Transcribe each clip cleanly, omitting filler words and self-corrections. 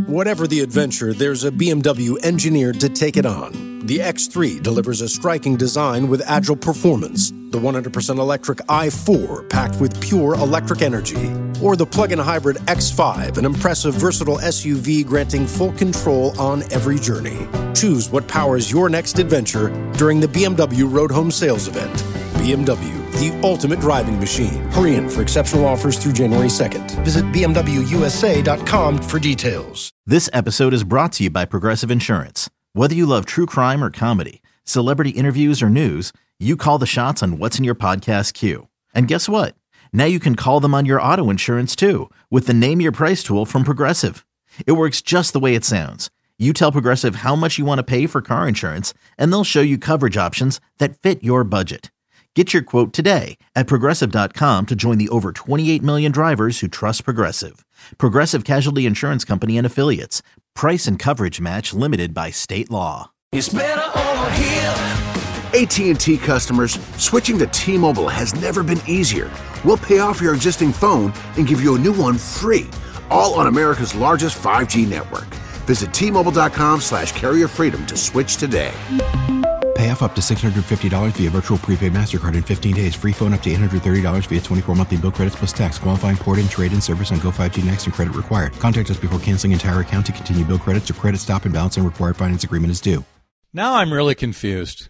Whatever the adventure, there's a BMW engineered to take it on. The X3 delivers a striking design with agile performance. The 100% electric i4 packed with pure electric energy. Or the plug-in hybrid X5, an impressive, versatile SUV granting full control on every journey. Choose what powers your next adventure during the BMW Road Home Sales Event. BMW, the ultimate driving machine. Hurry in for exceptional offers through January 2nd. Visit BMWUSA.com for details. This episode is brought to you by Progressive Insurance. Whether you love true crime or comedy, celebrity interviews or news, you call the shots on what's in your podcast queue. And guess what? Now you can call them on your auto insurance too with the Name Your Price tool from Progressive. It works just the way it sounds. You tell Progressive how much you want to pay for car insurance, and they'll show you coverage options that fit your budget. Get your quote today at Progressive.com to join the over 28 million drivers who trust Progressive. Progressive Casualty Insurance Company and Affiliates. Price and coverage match limited by state law. It's better over here. AT&T customers, switching to T-Mobile has never been easier. We'll pay off your existing phone and give you a new one free, all on America's largest 5G network. Visit T-Mobile.com/carrierfreedom to switch today. Pay off up to $650 via virtual prepaid MasterCard in 15 days. Free phone up to $830 via 24 monthly bill credits plus tax. Qualifying port-in, trade-in service on Go 5G Next and credit required. Contact us before canceling entire account to continue bill credits or credit stop and balance and required finance agreement is due. Now I'm really confused.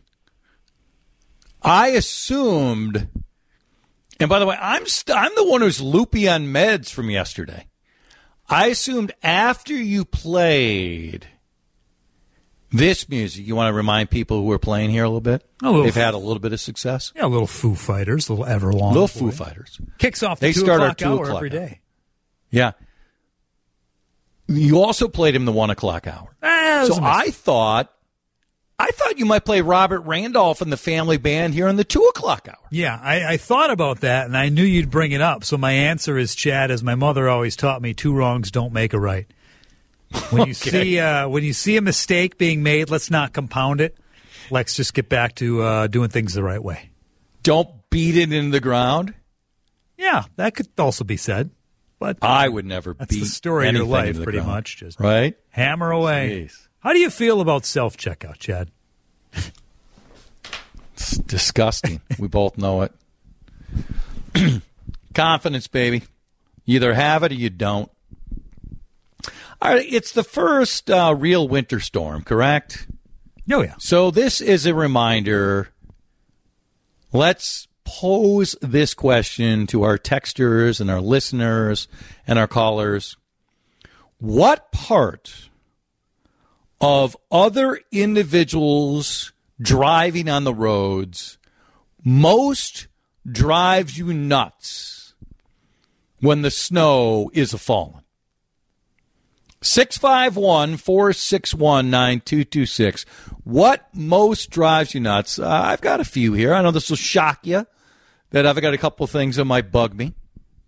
I assumed, and by the way, I'm the one who's loopy on meds from yesterday. I assumed after you played this music, you want to remind people who are playing here a little bit? They've had a little bit of success. Yeah, a little Foo Fighters, a little Everlong. Little Foo Fighters. Kicks off the 2 o'clock hour every day. Yeah. You also played him the 1 o'clock hour. So I thought you might play Robert Randolph and the Family Band here in the 2 o'clock hour. Yeah, I thought about that, and I knew you'd bring it up. So my answer is, Chad, as my mother always taught me, 2 wrongs don't make a right. When you see a mistake being made, let's not compound it. Let's just get back to doing things the right way. Don't beat it into the ground. Yeah, that could also be said. But I would never beat the story of your life, pretty much. Just right? Hammer away. Jeez. How do you feel about self-checkout, Chad? It's disgusting. We both know it. Confidence, baby. You either have it or you don't. All right, it's the first real winter storm, correct? Oh, yeah. So this is a reminder. Let's pose this question to our texters and our listeners and our callers. What part of other individuals driving on the roads most drives you nuts when the snow is a-falling? 651-461-9226. What most drives you nuts? I've got a few here. I know this will shock you, that I've got a couple of things that might bug me.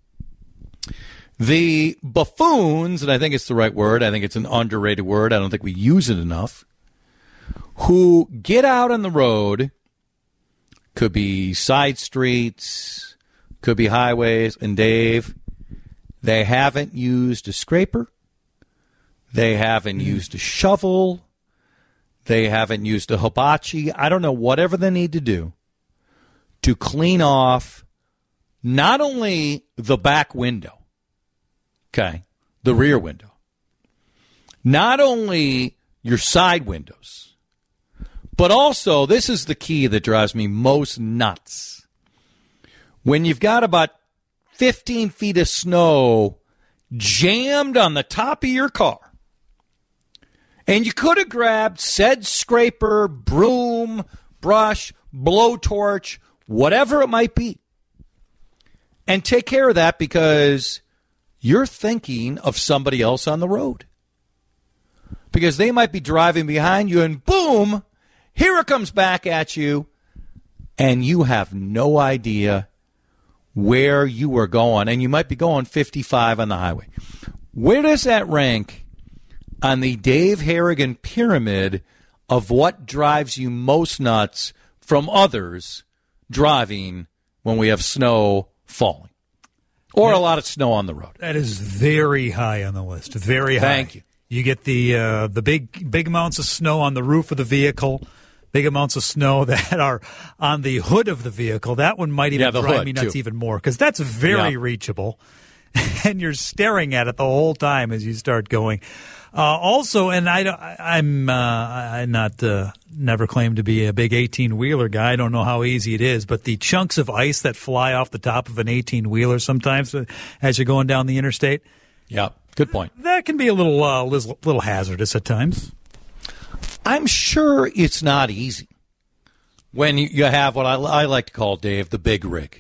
The buffoons, and I think it's the right word. I think it's an underrated word. I don't think we use it enough. Who get out on the road, could be side streets, could be highways, and Dave, they haven't used a scraper. They haven't used a shovel. They haven't used a hibachi. I don't know, whatever they need to do to clean off not only the back window, okay, the rear window, not only your side windows, but also, this is the key that drives me most nuts. When you've got about 15 feet of snow jammed on the top of your car, and you could have grabbed said scraper, broom, brush, blowtorch, whatever it might be, and take care of that because you're thinking of somebody else on the road. Because they might be driving behind you and boom, here it comes back at you, and you have no idea where you are going, and you might be going 55 on the highway. Where does that rank on the Dave Harrigan pyramid of what drives you most nuts from others driving when we have snow falling or a lot of snow on the road? That is very high on the list. Very high. Thank you. You get the big amounts of snow on the roof of the vehicle, big amounts of snow that are on the hood of the vehicle. That one might even drive me nuts even more because that's very reachable, and you're staring at it the whole time as you start going. Also, and I'm not never claimed to be a big 18-wheeler guy. I don't know how easy it is, but the chunks of ice that fly off the top of an 18-wheeler sometimes as you're going down the interstate. Yeah, good point. That can be a little hazardous at times. I'm sure it's not easy when you have what I like to call, Dave, the big rig.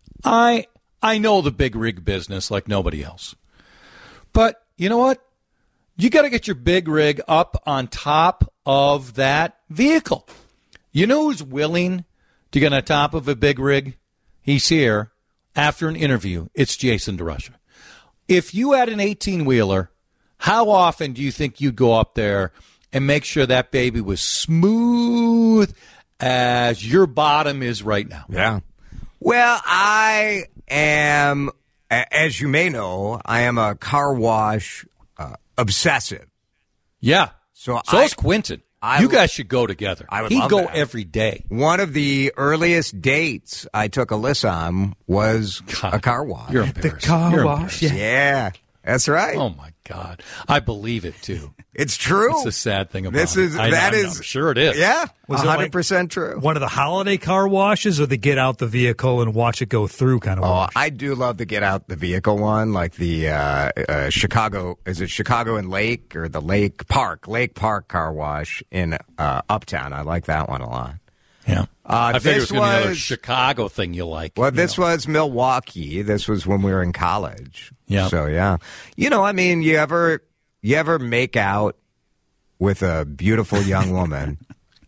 I know the big rig business like nobody else. But you know what? You got to get your big rig up on top of that vehicle. You know who's willing to get on top of a big rig? He's here after an interview. It's Jason DeRusha. If you had an 18-wheeler, how often do you think you'd go up there and make sure that baby was smooth as your bottom is right now? Yeah. Well, I am, as you may know, I am a car wash obsessive. Yeah. So is Quentin. You guys should go together. He'd go every day. One of the earliest dates I took Alyssa on was a car wash. You're embarrassed. The car wash? Yeah, that's right. Oh, my God. I believe it, too. It's true. It's the sad thing about it. I'm sure it is. Yeah, was 100% true. One of the holiday car washes or the get out the vehicle and watch it go through kind of wash? I do love the get out the vehicle one, like the Chicago. Is it Chicago and Lake or the Lake Park car wash in Uptown? I like that one a lot. Yeah. I figured it was going to be another was Chicago thing you like. Well, this was Milwaukee. This was when we were in college. Yeah. So, yeah. You know, I mean, you ever make out with a beautiful young woman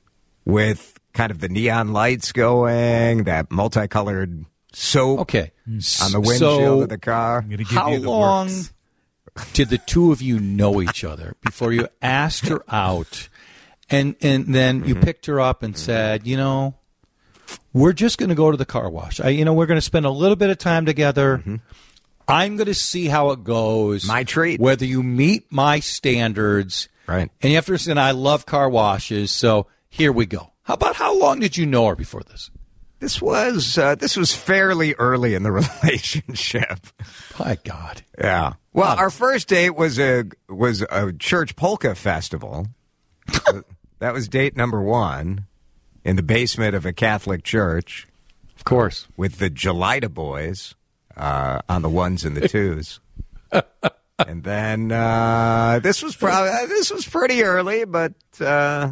with kind of the neon lights going, that multicolored soap on the windshield of the car? How long did the two of you know each other before you asked her out and then you picked her up and said, you know, we're just going to go to the car wash. We're going to spend a little bit of time together. Mm-hmm. I'm going to see how it goes. My treat. Whether you meet my standards. Right. And you have to understand, I love car washes, so here we go. How long did you know her before this? This was fairly early in the relationship. My God. Yeah. Well, our first date was a church polka festival. That was date number 1 in the basement of a Catholic church. Of course. With the Gelida boys on the 1s and the 2s. And then this was pretty early, but yeah.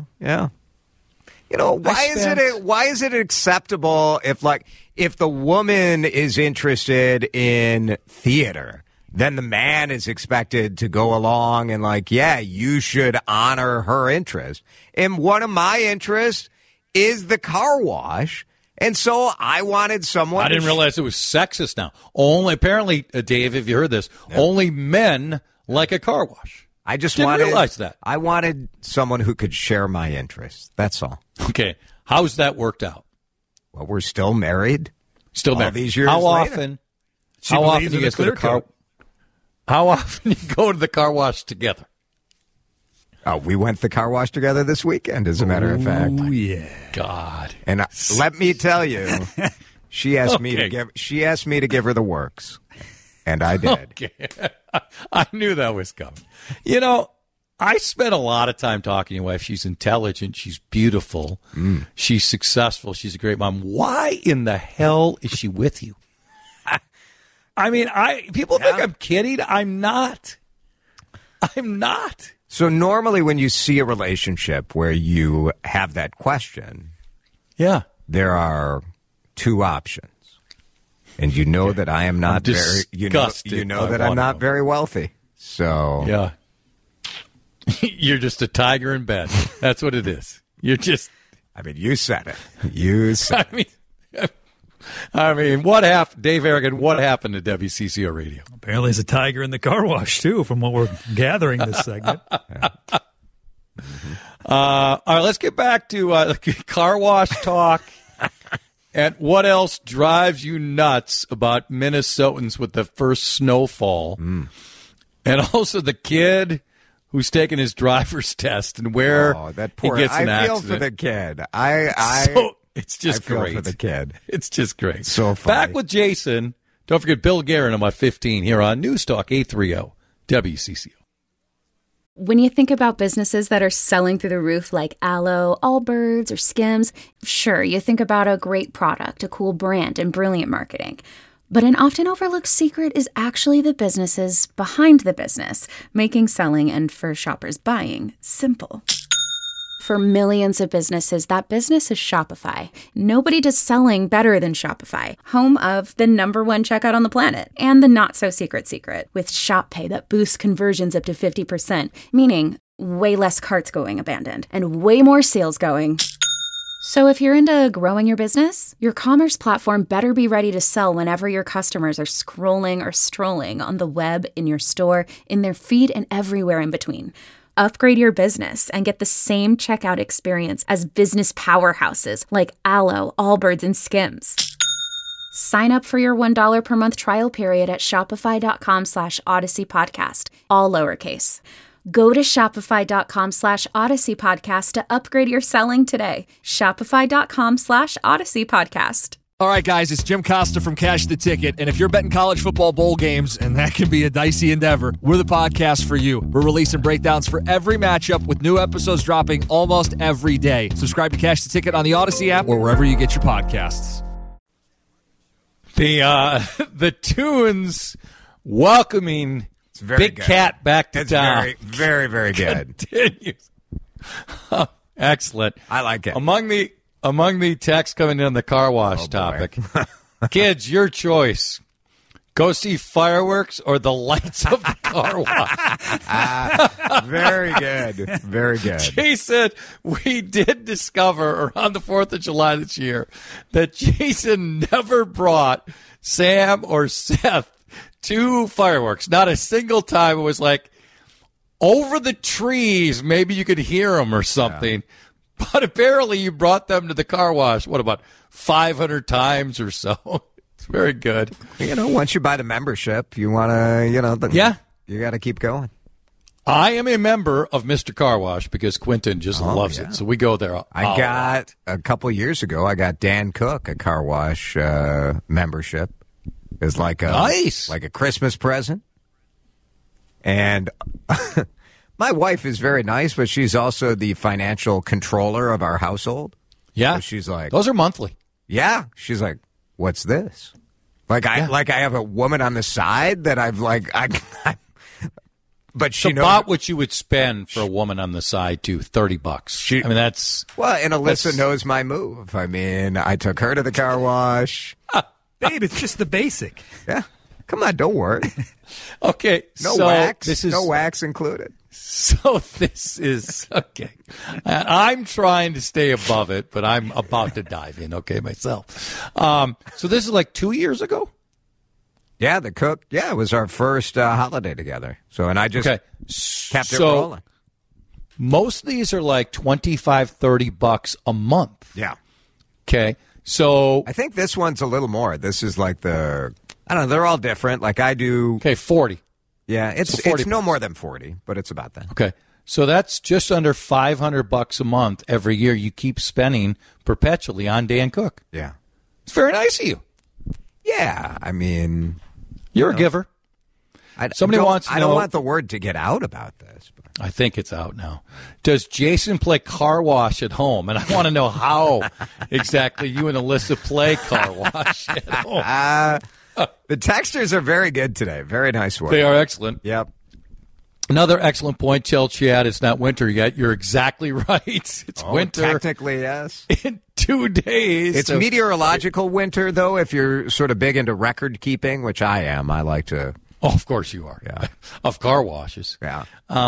You know, why is it acceptable if the woman is interested in theater, then the man is expected to go along and you should honor her interest. And one of my interests is the car wash. And so I wanted someone. I didn't realize it was sexist now. Apparently, Dave, have you heard this? Yeah. Only men like a car wash. I just didn't realize that. I wanted someone who could share my interests. That's all. Okay. How's that worked out? Well, we're still married. Still married. All these years How later. often do you guys go to the car? How often do you go to the car wash together? Oh, we went to the car wash together this weekend, as a matter of fact. Oh, yeah. God. And let me tell you, she asked me to give her the works, and I did. Okay. I knew that was coming. You know, I spent a lot of time talking to your wife. She's intelligent. She's beautiful. She's successful. She's a great mom. Why in the hell is she with you? I mean, people think I'm kidding. I'm not. So normally when you see a relationship where you have that question, there are 2 options. And you know that I am not very I'm not very wealthy. So yeah. You're just a tiger in bed. That's what it is. You're just you said it. You said I mean, what happened, Dave Aragon, what happened to WCCO Radio? Apparently there's a tiger in the car wash, too, from what we're gathering this segment. All right, let's get back to car wash talk. And what else drives you nuts about Minnesotans with the first snowfall? And also the kid who's taking his driver's test and where that poor, he gets an I feel accident. for the kid. It's just I feel great for the kid. It's just great. So funny. Back with Jason. Don't forget Bill Guerin on about 15 here on News Talk 830 WCCO. When you think about businesses that are selling through the roof like Aloe, Allbirds, or Skims, sure, you think about a great product, a cool brand, and brilliant marketing. But an often overlooked secret is actually the businesses behind the business, making selling and, for shoppers, buying simple. For millions of businesses, that business is Shopify. Nobody does selling better than Shopify, home of the #1 checkout on the planet, and the not-so-secret secret, with Shop Pay that boosts conversions up to 50%, meaning way less carts going abandoned, and way more sales going. So if you're into growing your business, your commerce platform better be ready to sell whenever your customers are scrolling or strolling on the web, in your store, in their feed, and everywhere in between. Upgrade your business and get the same checkout experience as business powerhouses like Aloe, Allbirds, and Skims. Sign up for your $1 per month trial period at shopify.com/Odyssey Podcast, all lowercase. Go to shopify.com/Odyssey Podcast to upgrade your selling today. Shopify.com/Odyssey Podcast. All right, guys, it's Jim Costa from Cash the Ticket, and if you're betting college football bowl games, and that can be a dicey endeavor, we're the podcast for you. We're releasing breakdowns for every matchup with new episodes dropping almost every day. Subscribe to Cash the Ticket on the Odyssey app or wherever you get your podcasts. The Tunes welcoming Big good. Cat back to town. Very, very, very good. Continues. Excellent. I like it. Among the texts coming in on the car wash topic, kids, your choice. Go see fireworks or the lights of the car wash. Very good. Very good. Jason, we did discover around the 4th of July this year that Jason never brought Sam or Seth to fireworks. Not a single time. It was like over the trees, maybe you could hear them or something. Yeah. But apparently you brought them to the car wash, what, about 500 times or so? It's very good. Once you buy the membership, you want to, you got to keep going. I am a member of Mr. Car Wash because Quentin just loves it. So we go there. I got, a couple years ago, I got Dan Cook a car wash membership. It's like a Christmas present. And my wife is very nice, but she's also the financial controller of our household. Yeah. So she's like, those are monthly. Yeah. She's like, what's I have a woman on the side that I've but she knows about what you would spend for a woman on the side too, $30. That's and Alyssa knows my move. I took her to the car wash. Babe, it's just the basic. Yeah. Come on, don't worry. Okay. No wax. No wax included. So this is okay. I'm trying to stay above it, but I'm about to dive in, myself. So this is like 2 years ago? Yeah, the Cook. Yeah, it was our first holiday together. So, and I just kept it rolling. Most of these are like $25, $30 a month. Yeah. Okay. So I think this one's a little more. This is like I don't know, they're all different. Like I do. Okay, 40. Yeah, it's no more than 40, but it's about that. Okay. So that's just under $500 a month every year you keep spending perpetually on Dan Cook. Yeah. It's very nice of you. Yeah, you're a giver. Somebody wants to know. I don't want the word to get out about this. But. I think it's out now. Does Jason play car wash at home? And I want to know how exactly you and Alyssa play car wash at home. The textures are very good today. Very nice work. They are excellent. Yep. Another excellent point, tell Chad it's not winter yet. You're exactly right. It's winter. Technically, yes. In 2 days. It's meteorological winter, though, if you're sort of big into record keeping, which I am. I like to. Oh, of course you are. Yeah. Of car washes. Yeah.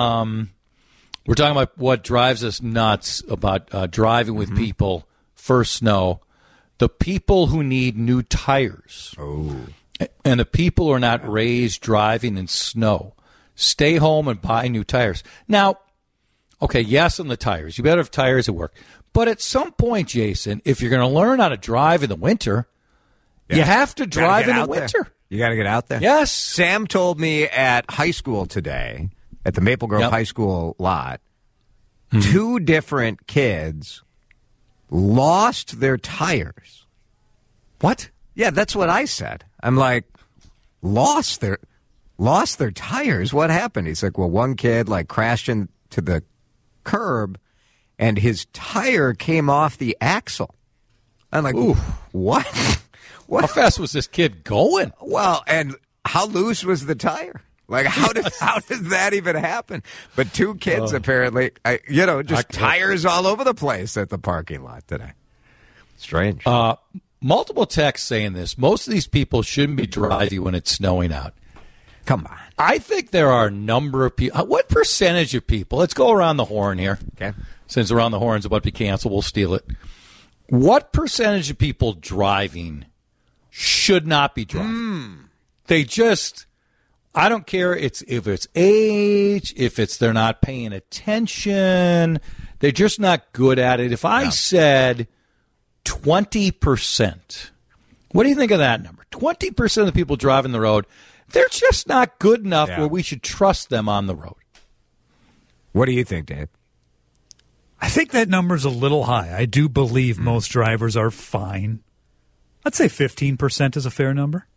We're talking about what drives us nuts about driving with people first snow. The people who need new tires. Oh. And the people who are not raised driving in snow. Stay home and buy new tires. Now, okay, yes on the tires. You better have tires at work. But at some point, Jason, if you're going to learn how to drive in the winter, you have to drive in the winter. You got to get out there. Yes. Sam told me at high school today, at the Maple Grove High School lot. 2 different kids lost their tires. What? Yeah, that's what I said. I'm like, lost their tires? What happened? He's like, well, one kid crashed into the curb and his tire came off the axle. I'm like, ooh, what? How fast was this kid going? Well, and how loose was the tire? How does that even happen? But 2 kids apparently, tires all over the place at the parking lot today. Strange. Multiple texts saying this. Most of these people shouldn't be driving when it's snowing out. Come on. I think there are a number of people. What percentage of people? Let's go around the horn here. Okay. Since Around the Horn's about to be canceled, we'll steal it. What percentage of people driving should not be driving? They just, I don't care if it's age, if it's they're not paying attention, they're just not good at it. If I said 20%, what do you think of that number? 20% of the people driving the road, they're just not good enough where we should trust them on the road. What do you think, Dave? I think that number's a little high. I do believe most drivers are fine. I'd say 15% is a fair number.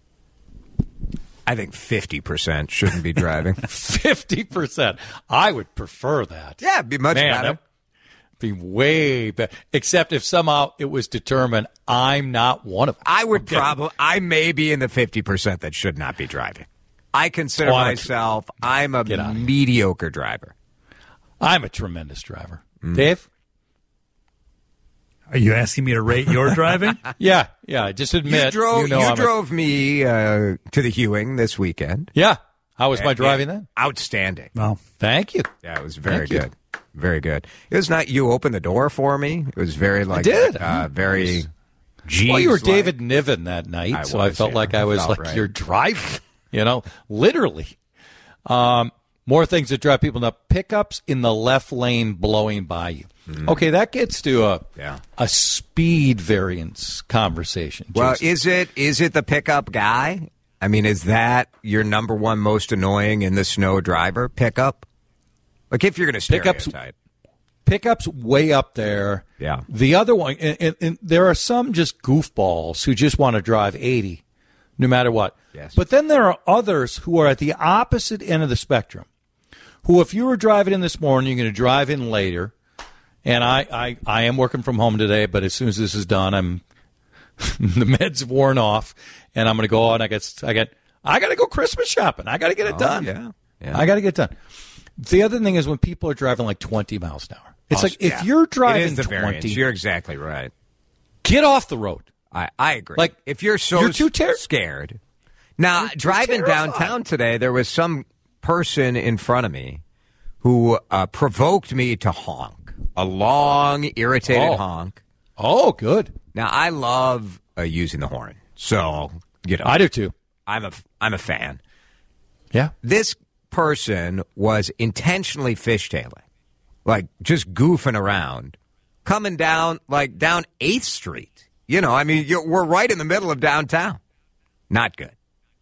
I think 50% shouldn't be driving. 50%. I would prefer that. Yeah, it'd be much better. Be way better. Except if somehow it was determined I'm not one of them. I may be in the 50% that should not be driving. I consider myself, I'm a mediocre driver. I'm a tremendous driver. Dave? Are you asking me to rate your driving? Yeah. Just admit. You drove me to the Hewing this weekend. Yeah. How was my driving then? Outstanding. Well, thank you. Yeah, it was very good. Very good. It was not you opened the door for me. It was very I did. Very Jeeves. Well, you were David Niven that night, I felt like I was your driver. Literally. More things that drive people nuts. Pickups in the left lane blowing by you. Okay, that gets to a speed variance conversation. Well, Jason. is it the pickup guy? I mean, is that your number one most annoying in the snow driver pickup? If you're going to stereotype. Pickups way up there. Yeah. The other one, and there are some just goofballs who just want to drive 80 no matter what. Yes. But then there are others who are at the opposite end of the spectrum, who if you were driving in this morning, you're going to drive in later. And I am working from home today, but as soon as this is done, the meds have worn off, and I'm going to go out. I got to go Christmas shopping. I got to get it done. Yeah. I got to get it done. The other thing is when people are driving 20 miles an hour. It's if you're driving 20, variance. You're exactly right. Get off the road. I agree. If you're too scared. Now, driving downtown today, there was some person in front of me who provoked me to honk. A long, irritated honk. Oh, good. Now, I love using the horn. So, I do too. I'm a fan. Yeah. This person was intentionally fishtailing, just goofing around, coming down, down 8th Street. We're right in the middle of downtown. Not good.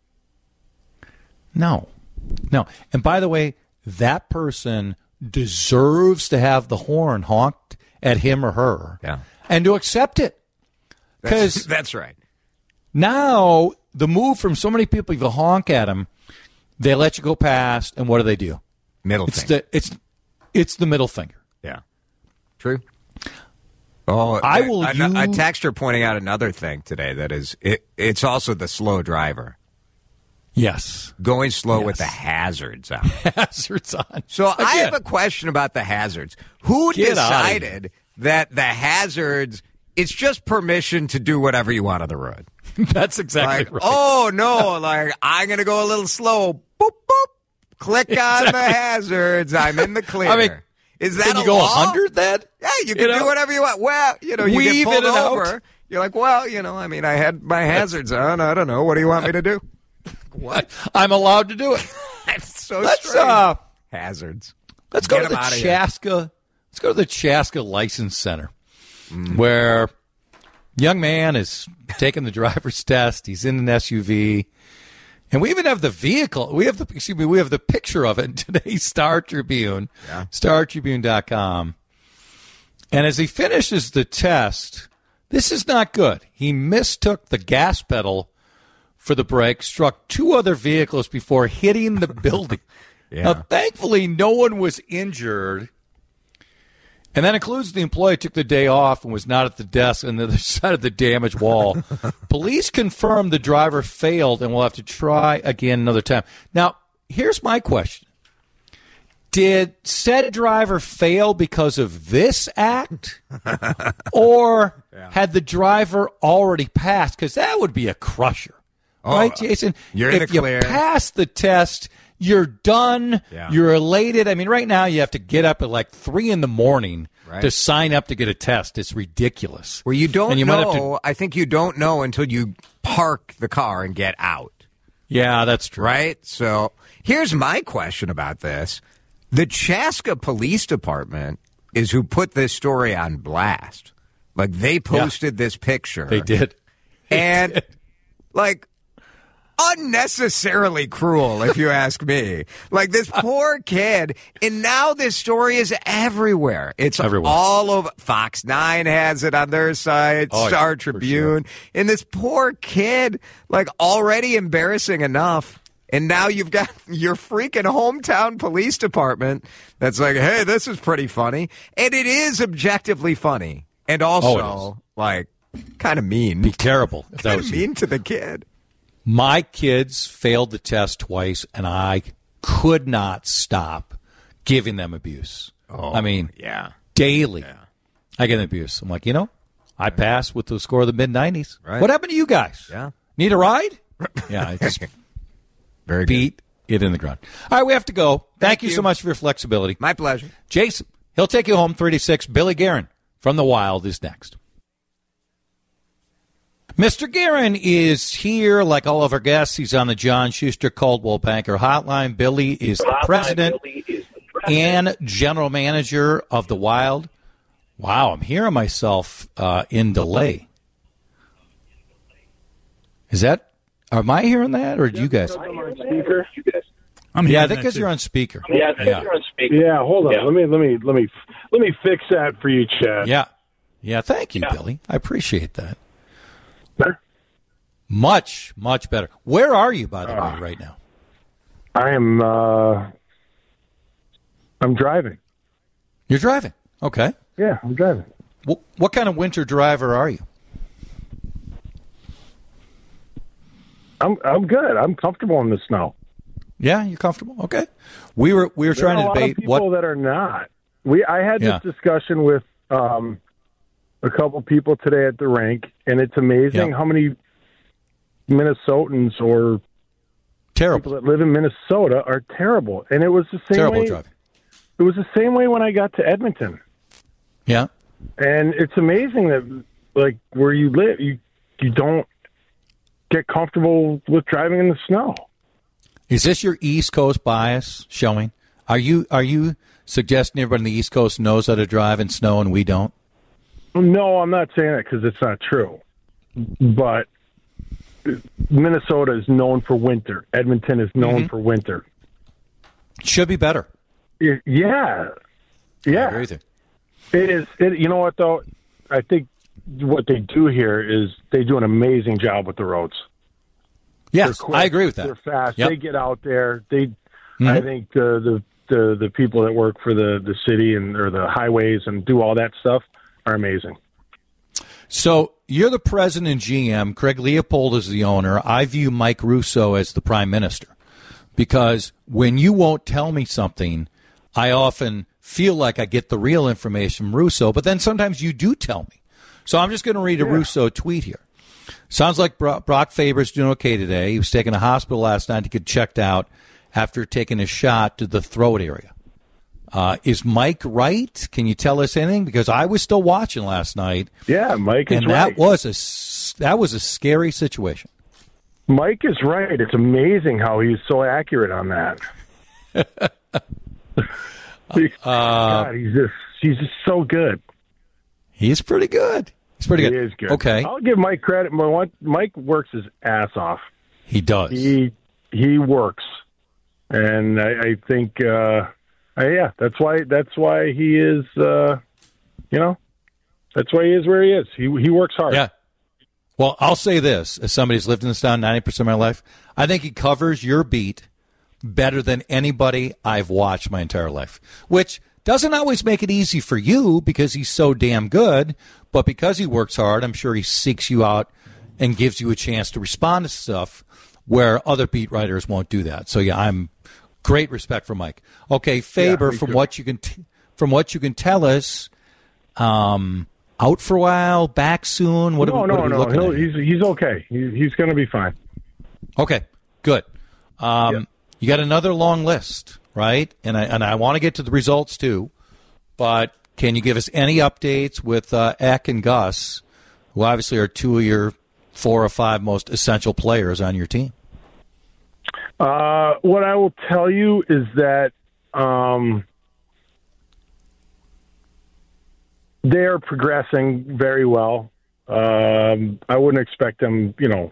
No. And by the way, that person deserves to have the horn honked at him or her. Yeah. And to accept it. Because that's right. Now, the move from so many people, you honk at them, they let you go past, and what do? Middle finger. It's the middle finger. Yeah. True. Oh, I will a texter pointing out another thing today that is, it's also the slow driver. Yes. Going slow with the hazards on. Hazards on. So again, I have a question about the hazards. Who decided that the hazards, it's just permission to do whatever you want on the road? That's exactly right. Oh, no, I'm going to go a little slow. Boop, boop. Click on the hazards. I'm in the clear. Is that can you go 100 then? Yeah, you can do whatever you want. Well, you get pulled over. You're like, I had my hazards on. I don't know. What do you want me to do? What? I'm allowed to do it. That's so strange. Hazards. Let's go to the Chaska. Let's go to the Chaska License Center, where young man is taking the driver's test. He's in an SUV. And we even have the vehicle. We have the picture of it in today's Star Tribune, StarTribune.com. And as he finishes the test, this is not good. He mistook the gas pedal for the brake, struck 2 other vehicles before hitting the building. Now, thankfully, no one was injured. And that includes the employee took the day off and was not at the desk on the other side of the damaged wall. Police confirmed the driver failed and will have to try again another time. Now, here's my question. Did said driver fail because of this act? Or had the driver already passed? Because that would be a crusher. Right, Jason? You're in the clear. If you pass the test, you're done. Yeah. You're elated. I mean, right now you have to get up at like 3 a.m. to sign up to get a test. It's ridiculous. Well, you don't and know. I think you don't know until you park the car and get out. Yeah, that's true. Right? So here's my question about this. The Chaska Police Department is who put this story on blast. Like, they posted this picture. They did. And, like, unnecessarily cruel, if you ask me. Like, this poor kid, and now this story is everywhere. It's everywhere. All over. Fox 9 has it on their site, Star Tribune. Sure. And this poor kid, like, already embarrassing enough. And now you've got your freaking hometown police department that's like, hey, this is pretty funny. And it is objectively funny. And also, like, kind of mean. Be terrible. Kind of mean to the kid. My kids failed the test twice, and I could not stop giving them abuse. I mean, daily. I get abuse. I'm like, I passed with the score of the mid-90s. Right. What happened to you guys? Yeah. Need a ride? Yeah, I just Very beat it in the ground. All right, we have to go. Thank you so much for your flexibility. My pleasure. Jason, he'll take you home 3-6. Billy Guerin from the Wild is next. Mr. Guerin is here, like all of our guests. He's on the John Schuster Coldwell Banker Hotline. Billy is the president and general manager of the Wild. Wow, I'm hearing myself in delay. Am I hearing that, or do you guys? I'm on speaker. I think because you're on speaker. Yeah, you're on speaker. Yeah, hold on. Yeah. Let me fix that for you, Chad. Yeah. Thank you, Billy. I appreciate that. Better? Much better. Where are you, by the way, right now? I am. I'm driving. You're driving. Okay. Yeah, I'm driving. What kind of winter driver are you? I'm good. I'm comfortable in the snow. Yeah, you're comfortable. Okay. We were trying to debate people that are not. I had this discussion with a couple people today at the rink, and it's amazing how many Minnesotans or people that live in Minnesota are terrible. And it was the same way. Driving. It was the same way when I got to Edmonton. Yeah. And it's amazing that, like, where you live, you don't get comfortable with driving in the snow. Is this your East Coast bias showing? Are you suggesting everybody on the East Coast knows how to drive in snow and we don't? No, I'm not saying that because it's not true. But Minnesota is known for winter. Edmonton is known for winter. Should be better. Yeah. I agree with you. It is. You know what, though? I think what they do here is they do an amazing job with the roads. Yes, I agree with that. They're fast. Yep. They get out there. I think the people that work for the city or the highways and do all that stuff are amazing. So you're the president and GM. Craig Leopold is the owner. I view Mike Russo as the prime minister because when you won't tell me something, I often feel like I get the real information from Russo, but then sometimes you do tell me. So I'm just going to read a Russo tweet here. Sounds like Brock Faber's doing okay today. He was taken to hospital last night to get checked out after taking a shot to the throat area. Is Mike right? Can you tell us anything? Because I was still watching last night. Yeah, Mike is right. And that was a scary situation. Mike is right. It's amazing how he's so accurate on that. God, he's just so good. He's pretty good. He's pretty good. He is good. Okay. I'll give Mike credit. Mike works his ass off. He does. He he works, and I think that's why he is that's why he is where he is. He works hard. Yeah. Well, I'll say this, as somebody who's lived in this town 90% of my life, I think he covers your beat better than anybody I've watched my entire life, which doesn't always make it easy for you because he's so damn good, but because he works hard, I'm sure he seeks you out and gives you a chance to respond to stuff where other beat writers won't do that. So, yeah, I'm great respect for Mike. Okay, Faber, from what you can tell us, out for a while, back soon. What are we looking at? He's okay. He's going to be fine. Okay, good. You got another long list, right? And I want to get to the results too, but can you give us any updates with Eck and Gus, who obviously are two of your 4 or 5 most essential players on your team? What I will tell you is that they are progressing very well. I wouldn't expect them,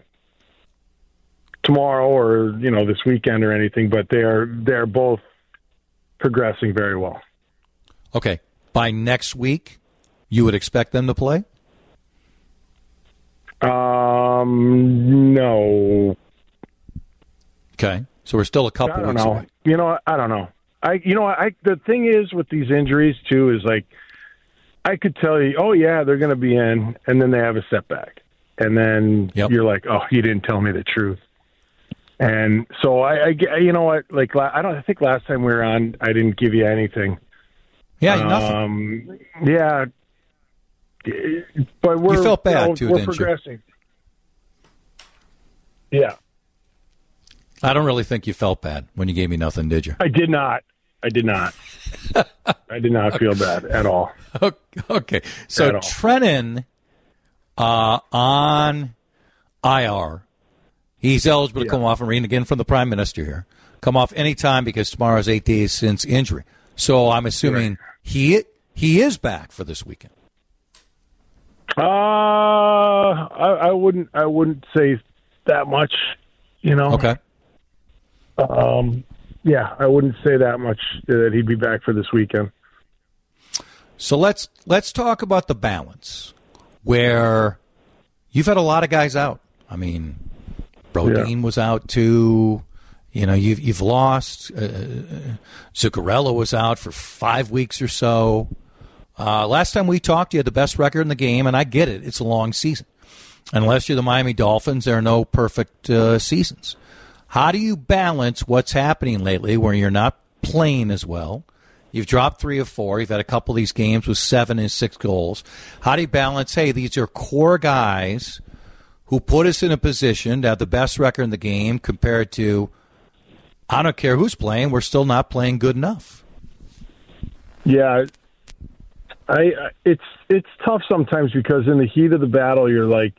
tomorrow or this weekend or anything, but they're both progressing very well. Okay, by next week, you would expect them to play? No. Okay, so we're still a couple weeks away. I don't know. The thing is with these injuries too is like I could tell you, oh yeah, they're going to be in, and then they have a setback, and then you're like, oh, you didn't tell me the truth. And so I like I think last time we were on, I didn't give you anything. Yeah, nothing. Yeah, but you felt bad too, we're didn't progressing. You? Yeah. I don't really think you felt bad when you gave me nothing, did you? I did not. I did not feel bad at all. Okay. So Trennan on IR. He's eligible to come off, and reading again from the Prime Minister here. Come off any time because tomorrow is 8 days since injury. So I'm assuming he is back for this weekend. I wouldn't say that much, Okay. Yeah, I wouldn't say that much that he'd be back for this weekend. So let's talk about the balance where you've had a lot of guys out. I mean, Brodin was out too. You've lost. Zuccarello was out for 5 weeks or so. Last time we talked, you had the best record in the game, and I get it. It's a long season. Unless you're the Miami Dolphins, there are no perfect seasons. How do you balance what's happening lately where you're not playing as well? You've dropped 3 of 4. You've had a couple of these games with 7 and 6 goals. How do you balance, hey, these are core guys who put us in a position to have the best record in the game compared to, I don't care who's playing, we're still not playing good enough. Yeah, it's tough sometimes because in the heat of the battle, you're like,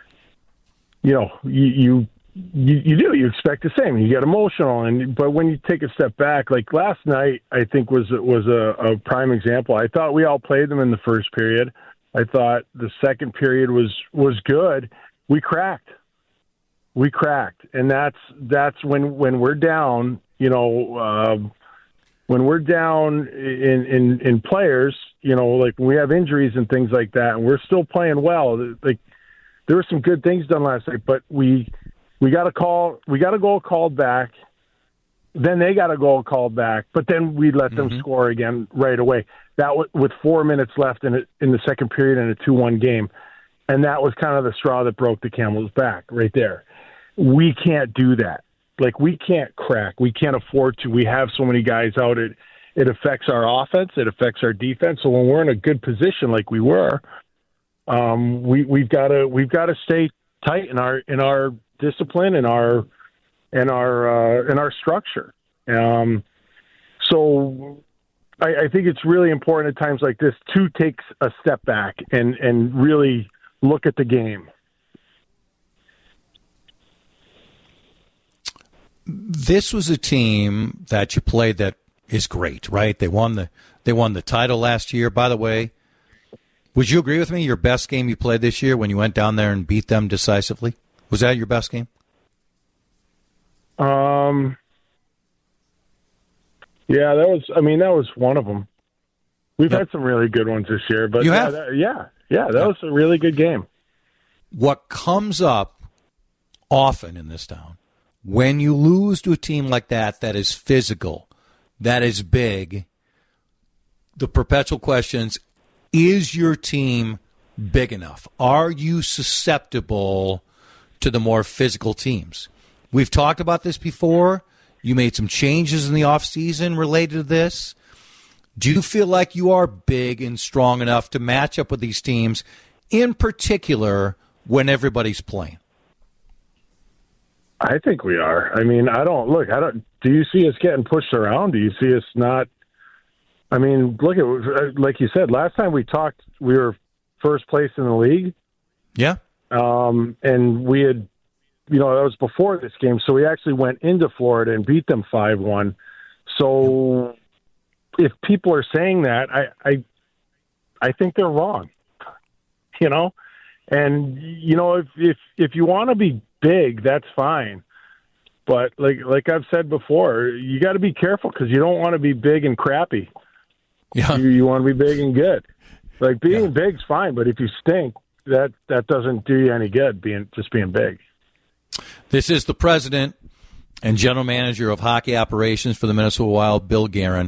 you expect the same. You get emotional, but when you take a step back, like last night, I think was a prime example. I thought we all played them in the first period. I thought the second period was good. We cracked, and that's when we're down. When we're down in players, like when we have injuries and things like that, and we're still playing well. Like there were some good things done last night, but we got a goal called back. Then they got a goal called back, but then we let them score again right away. That with 4 minutes left in the second period in a 2-1 game, and that was kind of the straw that broke the camel's back right there. We can't do that. Like we can't crack. We can't afford to. We have so many guys out. It affects our offense. It affects our defense. So when we're in a good position like we were, we've got to stay tight in our discipline and our structure. So I think it's really important at times like this to take a step back and really look at the game. This was a team that you played that is great, right? They won the title last year. By the way, would you agree with me? Your best game you played this year when you went down there and beat them decisively? Was that your best game? Yeah, that was one of them. We've had some really good ones this year, but that was a really good game. What comes up often in this town, when you lose to a team like that is physical, that is big, the perpetual questions, is your team big enough? Are you susceptible to the more physical teams? We've talked about this before. You made some changes in the offseason related to this. Do you feel like you are big and strong enough to match up with these teams, in particular when everybody's playing? I think we are. I mean, do you see us getting pushed around? Do you see us not? I mean, look at, like you said, last time we talked, we were first place in the league. Yeah. And we had, that was before this game. So we actually went into Florida and beat them 5-1. So if people are saying that, I think they're wrong, and, if you want to be big, that's fine. But like I've said before, you got to be careful because you don't want to be big and crappy. Yeah. You want to be big and good. Like being big's fine, but if you stink, that doesn't do you any good. Being big. This is the president and general manager of hockey operations for the Minnesota Wild, Bill Guerin.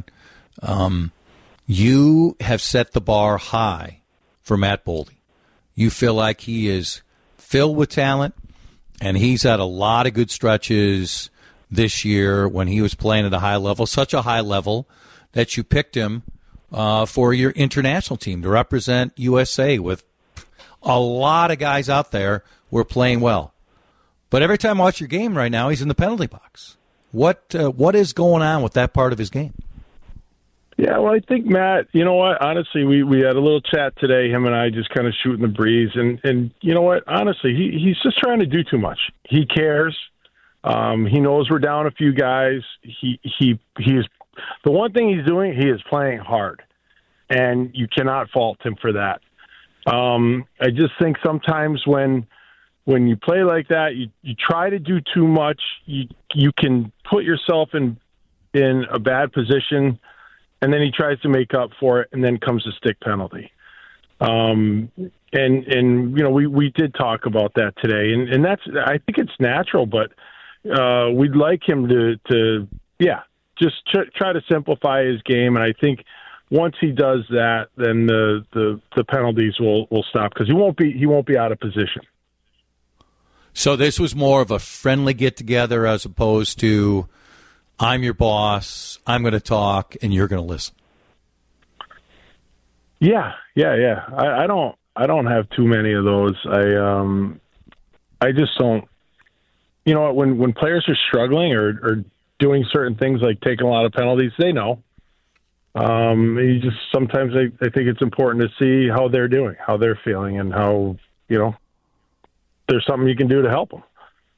You have set the bar high for Matt Boldy. You feel like he is filled with talent, and he's had a lot of good stretches this year when he was playing at a high level, such a high level that you picked him for your international team to represent USA with a lot of guys out there who are playing well. But every time I watch your game right now, he's in the penalty box. What is going on with that part of his game? Yeah, well, I think, Matt, you know what? Honestly, we had a little chat today, him and I just kind of shooting the breeze. And you know what? Honestly, he's just trying to do too much. He cares. He knows we're down a few guys. He is the one thing he's doing, he is playing hard. And you cannot fault him for that. I just think sometimes when you play like that, you try to do too much. You can put yourself in a bad position, and then he tries to make up for it, and then comes a stick penalty. And we did talk about that today, and that's, I think it's natural, but we'd like him to just try to simplify his game, and I think once he does that, then the penalties will stop because he won't be out of position. So this was more of a friendly get-together as opposed to I'm your boss, I'm going to talk, and you're going to listen. Yeah. I don't have too many of those. I just don't. You know, when players are struggling or doing certain things like taking a lot of penalties, they know. You just sometimes I think it's important to see how they're doing, how they're feeling, and how there's something you can do to help them.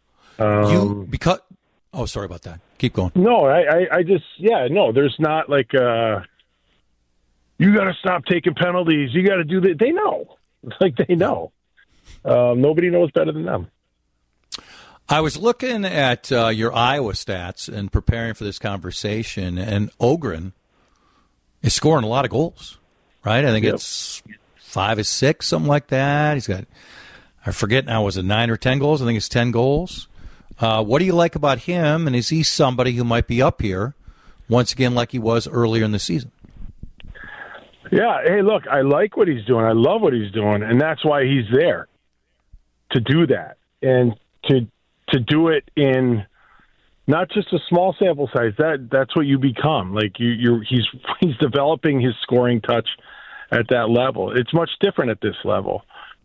Oh, sorry about that. Keep going. No, I just, there's not like, you got to stop taking penalties. You got to do that. They know. They know. Nobody knows better than them. I was looking at your Iowa stats and preparing for this conversation, and Ogren is scoring a lot of goals, right? I think it's 5 or 6, something like that. He's got, I forget now, was it 9 or 10 goals? I think it's 10 goals. What do you like about him, and is he somebody who might be up here once again like he was earlier in the season? Yeah, hey, look, I like what he's doing. I love what he's doing, and that's why he's there, to do that, and to do it in not just a small sample size. That's what you become. Like he's developing his scoring touch at that level. It's much different at this level.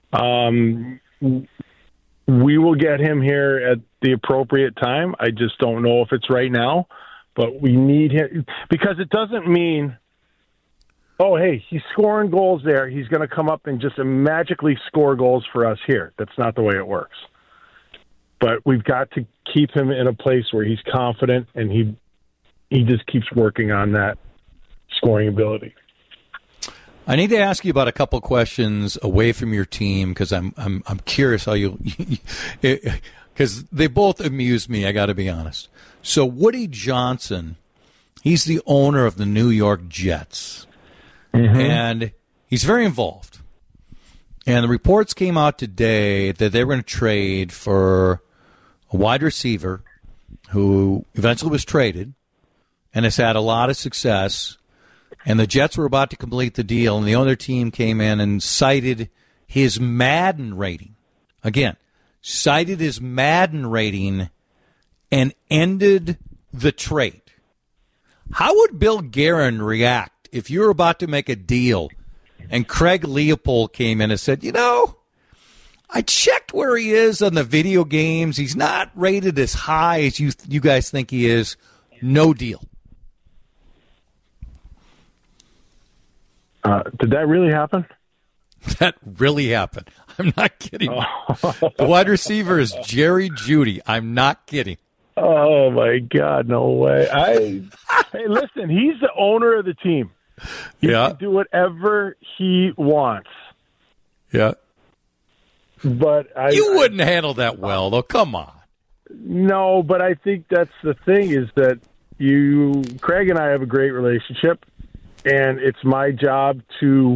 We will get him here at the appropriate time. I just don't know if it's right now, but we need him because it doesn't mean, oh, hey, he's scoring goals there. He's going to come up and just magically score goals for us here. That's not the way it works. But we've got to keep him in a place where he's confident and he just keeps working on that scoring ability. I need to ask you about a couple questions away from your team because I'm curious how because they both amuse me, I got to be honest. So Woody Johnson, he's the owner of the New York Jets, and he's very involved. And the reports came out today that they were going to trade for a wide receiver who eventually was traded and has had a lot of success. And the Jets were about to complete the deal, and the other team came in and cited his Madden rating. Again, cited his Madden rating and ended the trade. How would Bill Guerin react if you were about to make a deal and Craig Leopold came in and said, I checked where he is on the video games. He's not rated as high as you guys think he is. No deal. Did that really happen? That really happened. I'm not kidding. The wide receiver is Jerry Jeudy. I'm not kidding. Oh, my God. No way. Hey, listen, he's the owner of the team. He can do whatever he wants. Yeah. But you wouldn't handle that well, though. Come on. No, but I think that's the thing is that Craig and I have a great relationship, and it's my job to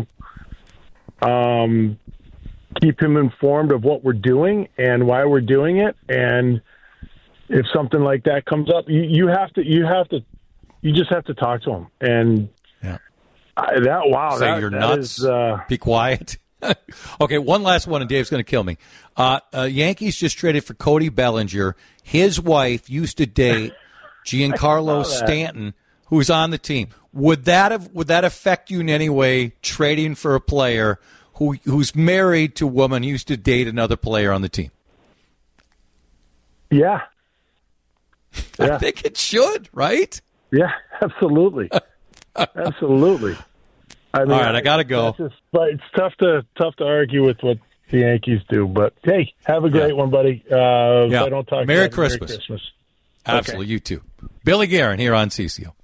keep him informed of what we're doing and why we're doing it. And if something like that comes up, you just have to talk to him. And you're nuts. Be quiet. Okay, one last one, and Dave's going to kill me. Yankees just traded for Cody Bellinger. His wife used to date Giancarlo Stanton, who's on the team. Would that affect you in any way, trading for a player who's married to a woman who used to date another player on the team? Yeah. I think it should, right? Yeah, absolutely. Absolutely. I mean, all right, I got to go. But it's tough to argue with what the Yankees do. But, hey, have a great one, buddy. If I don't talk Merry to you, Christmas. Merry Christmas. Absolutely, Okay. you too. Billy Guerin here on CCO.